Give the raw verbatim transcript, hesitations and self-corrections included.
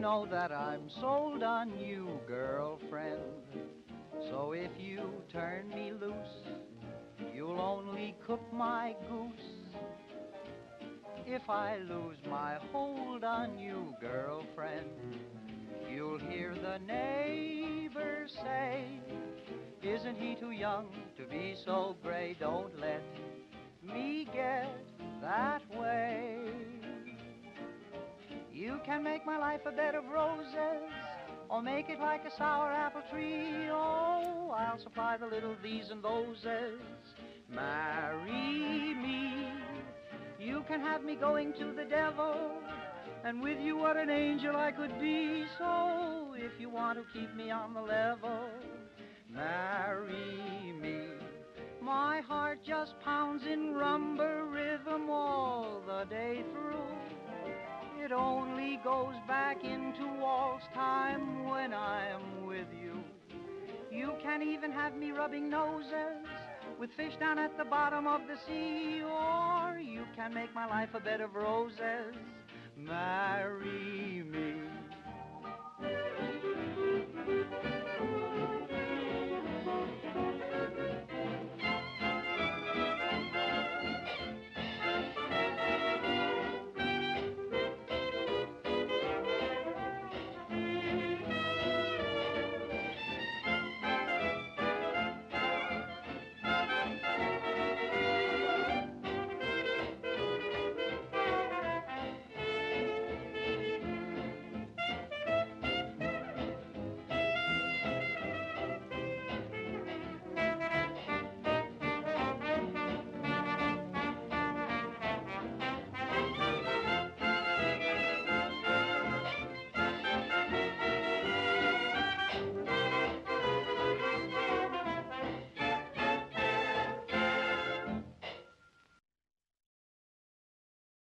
know that I'm sold on you, girlfriend. So if you turn me loose, you'll only cook my goose. If I lose my hold on you, girlfriend, you'll hear the neighbors say, isn't he too young to be so gray? Don't let me get that way. You can make my life a bed of roses, or make it like a sour apple tree. Oh, I'll supply the little these and thoses. Marry me. You can have me going to the devil, and with you what an angel I could be. So if you want to keep me on the level, marry me. My heart just pounds in rumba rhythm all the day through. It only goes back into waltz time when I'm with you. You can even have me rubbing noses with fish down at the bottom of the sea, or you can make my life a bed of roses. Marry